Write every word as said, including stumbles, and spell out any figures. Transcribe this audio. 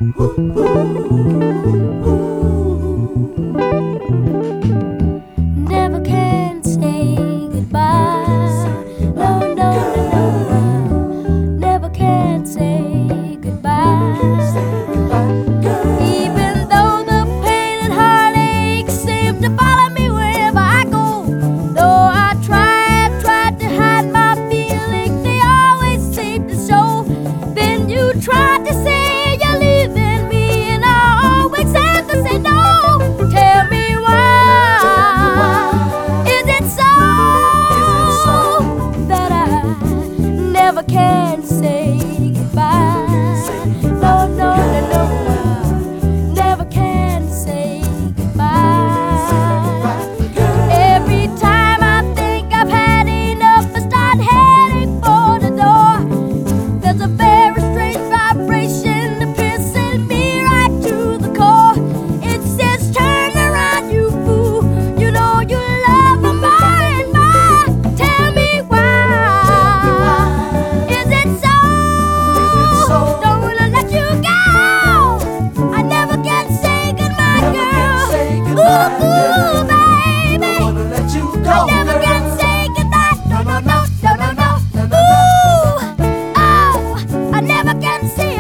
Never can say goodbye. No, no, no, no. Never can say goodbye. Even though the pain and heartache seem to follow me wherever I go. Though I tried, tried to hide my feelings, they always seem to show. Then you tried to say you're leaving me, and I always have to say no. Tell me why. Is it so that I never can say goodbye? No, no, no, no. Never can say goodbye. Every time I think I've had enough, I start heading for the door. There's a very strange vibration piercing me right to the core. It says, turn around, you fool. You know you love me more and more. Tell me why. Is it so? Don't wanna let you go. I never can say goodbye, girl. Ooh, ooh, baby. I never can say goodbye. No, no, no, no, no, no. Ooh, oh, I never can say